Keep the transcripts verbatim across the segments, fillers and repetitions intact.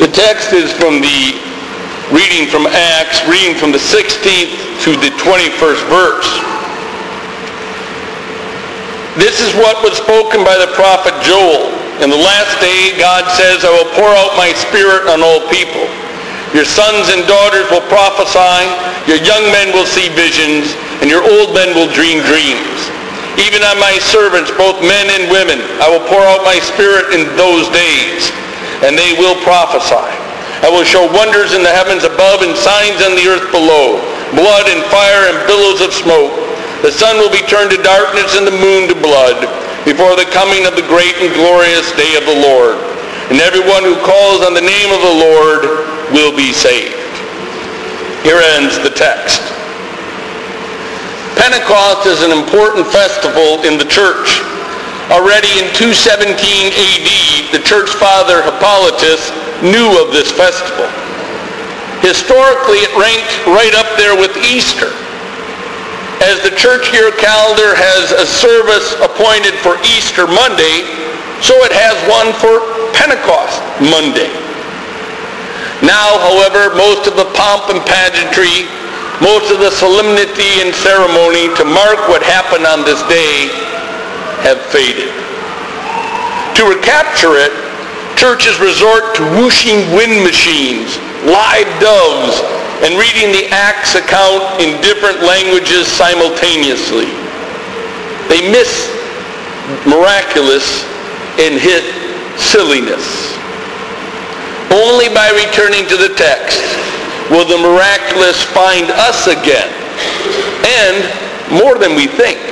The text is from the reading from Acts, reading from the sixteenth to the twenty-first verse. This is what was spoken by the prophet Joel. In the last day, God says, I will pour out my spirit on all people. Your sons and daughters will prophesy, your young men will see visions, and your old men will dream dreams. Even on my servants, both men and women, I will pour out my spirit in those days, and they will prophesy. I will show wonders in the heavens above and signs on the earth below, blood and fire and billows of smoke. The sun will be turned to darkness and the moon to blood before the coming of the great and glorious day of the Lord. And everyone who calls on the name of the Lord will be saved. Here ends the text. Pentecost is an important festival in the church. Already in two seventeen A D, the church father Hippolytus knew of this festival. Historically, it ranked right up there with Easter. As the church year calendar has a service appointed for Easter Monday, so it has one for Pentecost Monday. Now, however, most of the pomp and pageantry, most of the solemnity and ceremony to mark what happened on this day have faded. To recapture it, churches resort to whooshing wind machines, live doves, and reading the Acts account in different languages simultaneously. They miss miraculous and hit silliness. Only by returning to the text will the miraculous find us again, and more than we think.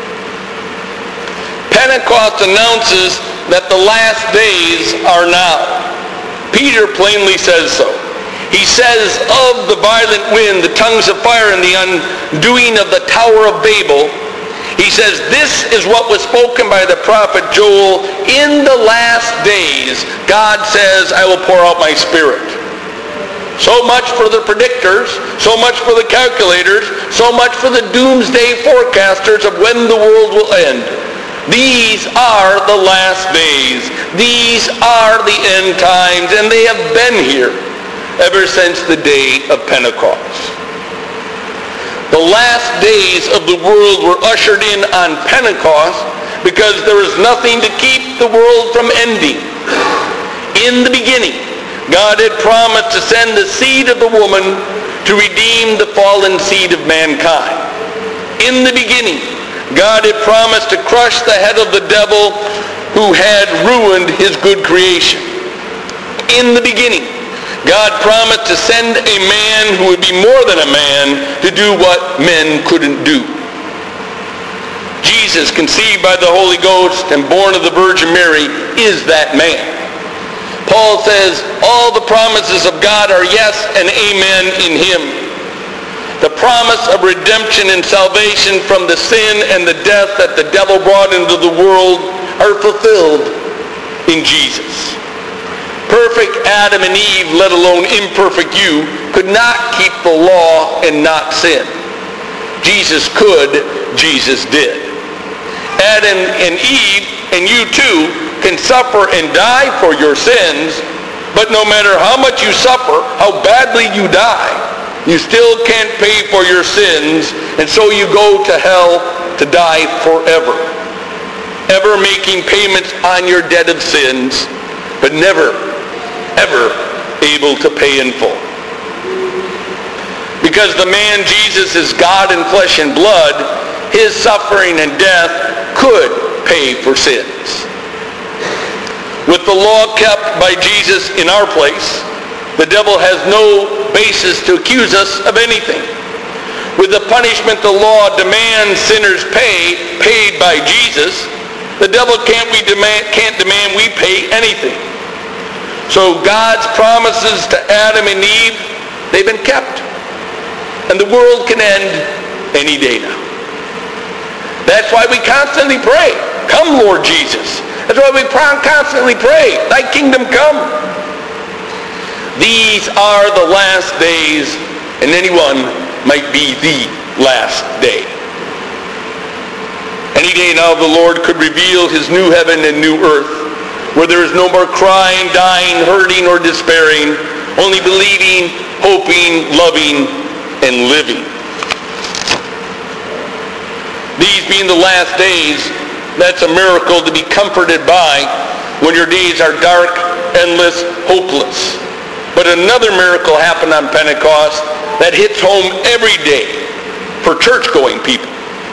Pentecost announces that the last days are now. Peter plainly says so. He says of the violent wind, the tongues of fire, and the undoing of the Tower of Babel, he says, this is what was spoken by the prophet Joel. In the last days, God says, I will pour out my spirit. So much for the predictors, so much for the calculators, so much for the doomsday forecasters of when the world will end. These are the last days. These are the end times, and they have been here ever since the day of Pentecost. The last days of the world were ushered in on Pentecost because there was nothing to keep the world from ending. In the beginning, God had promised to send the seed of the woman to redeem the fallen seed of mankind. In the beginning, God had promised to crush the head of the devil who had ruined his good creation. In the beginning, God promised to send a man who would be more than a man to do what men couldn't do. Jesus, conceived by the Holy Ghost and born of the Virgin Mary, is that man. Paul says, all the promises of God are yes and amen in him. The promise of redemption and salvation from the sin and the death that the devil brought into the world are fulfilled in Jesus. Perfect Adam and Eve, let alone imperfect you, could not keep the law and not sin. Jesus could, Jesus did. Adam and Eve, and you too, can suffer and die for your sins, but no matter how much you suffer, how badly you die, you still can't pay for your sins, and so you go to hell to die forever. Ever making payments on your debt of sins, but never ever able to pay in full. Because the man Jesus is God in flesh and blood, his suffering and death could pay for sins. With the law kept by Jesus in our place, the devil has no basis to accuse us of anything. With the punishment the law demands sinners pay, paid by Jesus, the devil can't, we demand, can't demand we pay anything. So God's promises to Adam and Eve, they've been kept. And the world can end any day now. That's why we constantly pray, come Lord Jesus. That's why we constantly pray, thy kingdom come. These are the last days, and anyone might be the last day. Any day now the Lord could reveal his new heaven and new earth, where there is no more crying, dying, hurting, or despairing, only believing, hoping, loving, and living. These being the last days, that's a miracle to be comforted by when your days are dark, endless, hopeless. But another miracle happened on Pentecost that hits home every day for church-going people.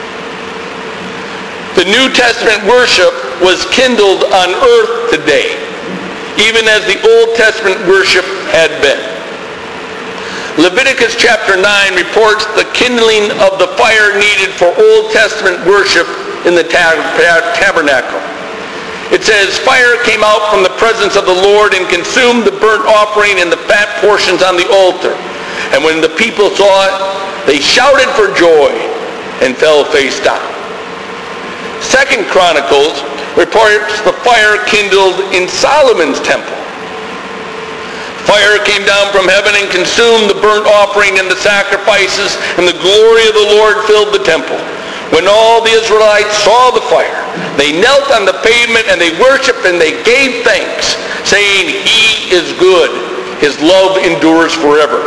The New Testament worship was kindled on earth today, even as the Old Testament worship had been. Leviticus chapter nine reports the kindling of the fire needed for Old Testament worship in the tab- tabernacle. It says, fire came out from the presence of the Lord and consumed the burnt offering and the fat portions on the altar. And when the people saw it, they shouted for joy and fell face down. Second Chronicles reports the fire kindled in Solomon's temple. Fire came down from heaven and consumed the burnt offering and the sacrifices, and the glory of the Lord filled the temple. When all the Israelites saw the fire, they knelt on the pavement and they worshiped and they gave thanks, saying, He is good. His love endures forever.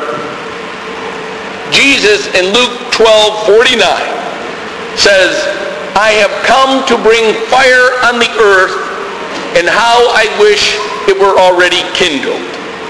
Jesus in Luke twelve forty-nine says, I have come to bring fire on the earth, and how I wish it were already kindled.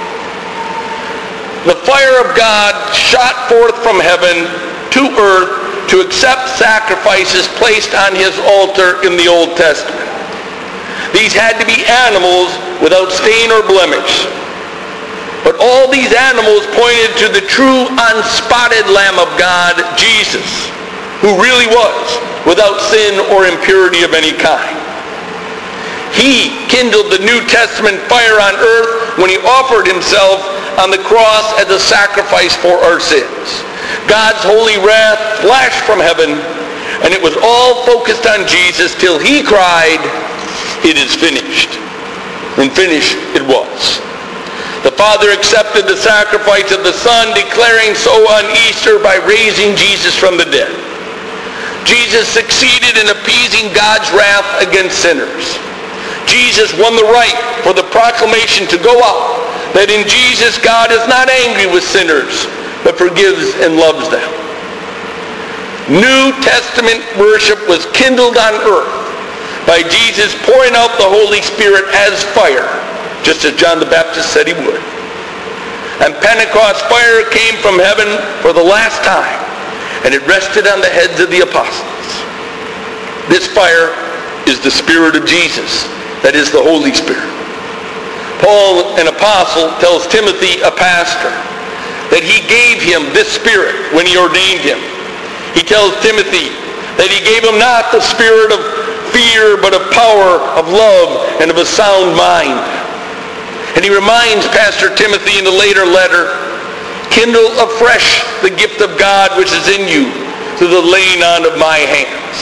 The fire of God shot forth from heaven to earth to accept sacrifices placed on his altar in the Old Testament. These had to be animals without stain or blemish. But all these animals pointed to the true unspotted Lamb of God, Jesus, who really was without sin or impurity of any kind. He kindled the New Testament fire on earth when he offered himself on the cross as a sacrifice for our sins. God's holy wrath flashed from heaven, and it was all focused on Jesus till he cried, It is finished. And finished it was. The Father accepted the sacrifice of the Son, declaring so on Easter by raising Jesus from the dead. Jesus succeeded in appeasing God's wrath against sinners. Jesus won the right for the proclamation to go out that in Jesus God is not angry with sinners, but forgives and loves them. New Testament worship was kindled on earth by Jesus pouring out the Holy Spirit as fire, just as John the Baptist said he would. And Pentecost fire came from heaven for the last time, and it rested on the heads of the apostles. This fire is the Spirit of Jesus, that is the Holy Spirit. Paul, an apostle, tells Timothy, a pastor, that he gave him this Spirit when he ordained him. He tells Timothy that he gave him not the spirit of fear, but of power, of love, and of a sound mind. And he reminds Pastor Timothy in the later letter, kindle afresh the gift of God which is in you through the laying on of my hands.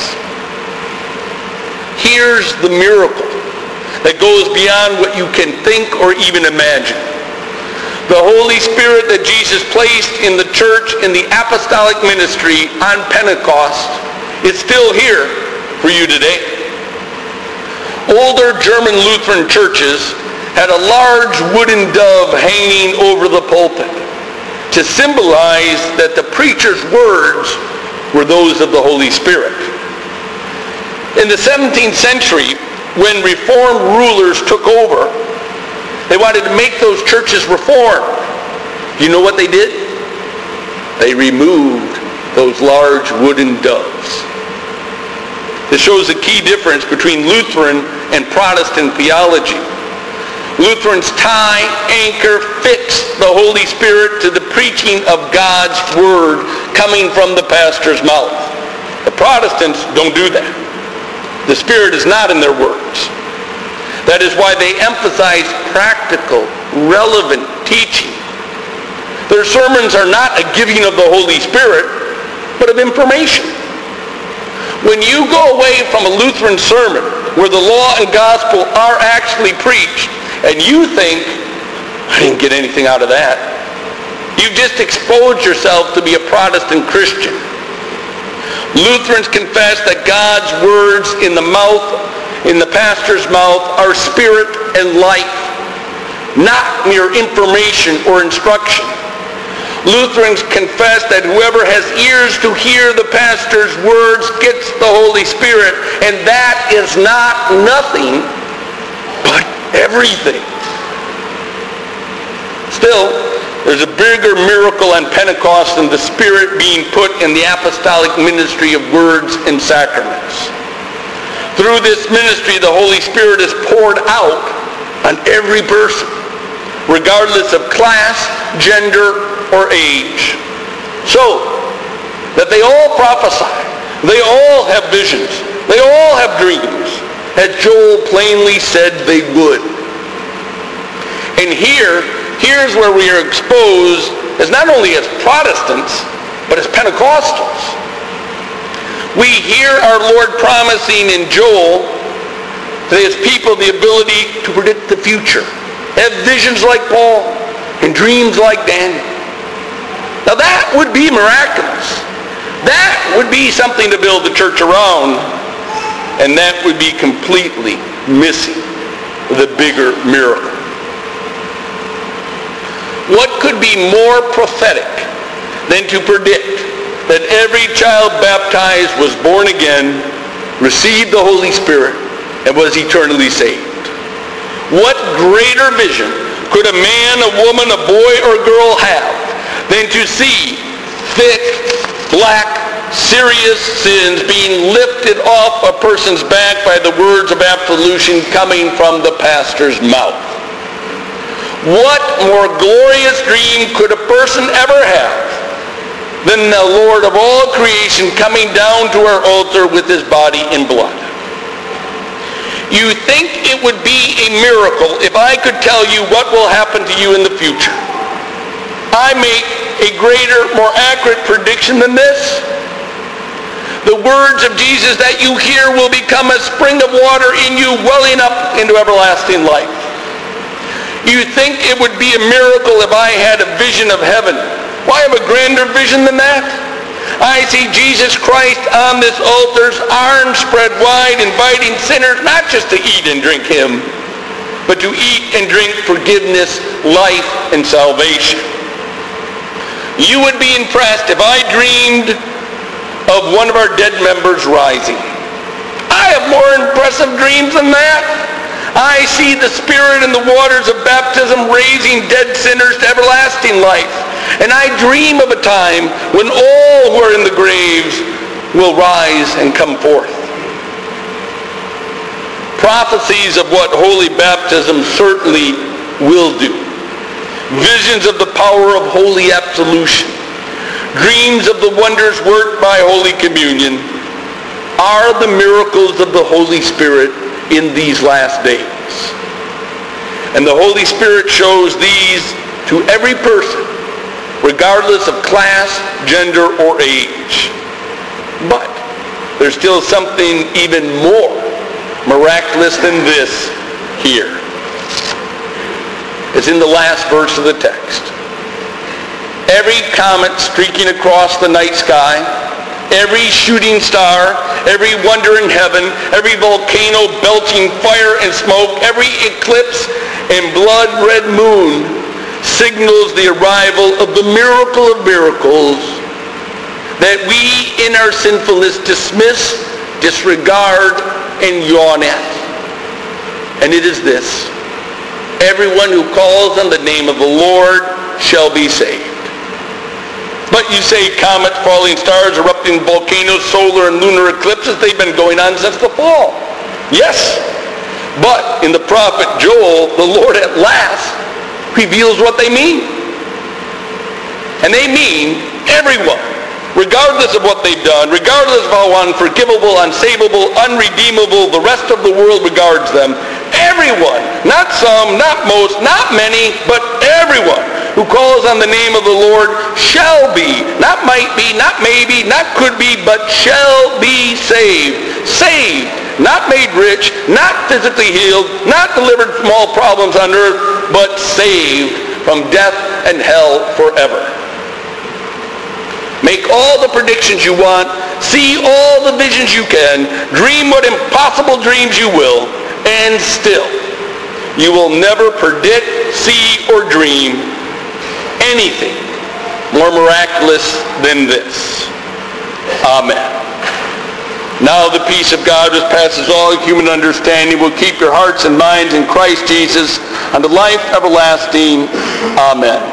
Here's the miracle that goes beyond what you can think or even imagine. The Holy Spirit that Jesus placed in the church in the apostolic ministry on Pentecost is still here for you today. Older German Lutheran churches had a large wooden dove hanging over the pulpit to symbolize that the preacher's words were those of the Holy Spirit. In the seventeenth century, when Reformed rulers took over, they wanted to make those churches reformed. You know what they did? They removed those large wooden doves. This shows a key difference between Lutheran and Protestant theology. Lutherans tie, anchor, fix the Holy Spirit to the preaching of God's Word coming from the pastor's mouth. The Protestants don't do that. The Spirit is not in their words. That is why they emphasize practical, relevant teaching. Their sermons are not a giving of the Holy Spirit, but of information. When you go away from a Lutheran sermon where the law and gospel are actually preached, and you think, I didn't get anything out of that, you've just exposed yourself to be a Protestant Christian. Lutherans confess that God's words in the mouth in the pastor's mouth are spirit and life, not mere information or instruction. Lutherans confess that whoever has ears to hear the pastor's words gets the Holy Spirit, and that is not nothing, but everything. Still, there's a bigger miracle on Pentecost than the Spirit being put in the apostolic ministry of words and sacraments. Through this ministry, the Holy Spirit is poured out on every person, regardless of class, gender, or age, so that they all prophesy, they all have visions, they all have dreams, as Joel plainly said they would. And here, here's where we are exposed as not only as Protestants, but as Pentecostals. We hear our Lord promising in Joel to his people the ability to predict the future, have visions like Paul, and dreams like Daniel. Now that would be miraculous. That would be something to build the church around, and that would be completely missing the bigger miracle. What could be more prophetic than to predict that every child baptized was born again, received the Holy Spirit, and was eternally saved? What greater vision could a man, a woman, a boy, or a girl have than to see thick, black, serious sins being lifted off a person's back by the words of absolution coming from the pastor's mouth? What more glorious dream could a person ever have than the Lord of all creation coming down to our altar with his body and blood? You think it would be a miracle if I could tell you what will happen to you in the future? I make a greater, more accurate prediction than this. The words of Jesus that you hear will become a spring of water in you, welling up into everlasting life. You think it would be a miracle if I had a vision of heaven? Well, I have a grander vision than that. I see Jesus Christ on this altar's arms spread wide, inviting sinners not just to eat and drink him, but to eat and drink forgiveness, life, and salvation. You would be impressed if I dreamed of one of our dead members rising. I have more impressive dreams than that. I see the Spirit in the waters of baptism raising dead sinners to everlasting life. And I dream of a time when all who are in the graves will rise and come forth. Prophecies of what holy baptism certainly will do. Visions of the power of holy absolution, dreams of the wonders worked by Holy Communion, are the miracles of the Holy Spirit in these last days. And the Holy Spirit shows these to every person, regardless of class, gender, or age. But there's still something even more miraculous than this here. It's in the last verse of the text. Every comet streaking across the night sky, every shooting star, every wonder in heaven, every volcano belching fire and smoke, every eclipse and blood-red moon signals the arrival of the miracle of miracles that we in our sinfulness dismiss, disregard, and yawn at. And it is this: everyone who calls on the name of the Lord shall be saved. But you say comets, falling stars, erupting volcanoes, solar and lunar eclipses, they've been going on since the fall. Yes, but in the prophet Joel, the Lord at last reveals what they mean. And they mean everyone, regardless of what they've done, regardless of how unforgivable, unsavable, unredeemable the rest of the world regards them. Everyone, not some, not most, not many, but everyone who calls on the name of the Lord shall be, not might be, not maybe, not could be, but shall be saved. Saved, not made rich, not physically healed, not delivered from all problems on earth, but saved from death and hell forever. Make all the predictions you want. See all the visions you can. Dream what impossible dreams you will. And still, you will never predict, see, or dream anything more miraculous than this. Amen. Now the peace of God, which passes all human understanding, will keep your hearts and minds in Christ Jesus unto life everlasting. Amen.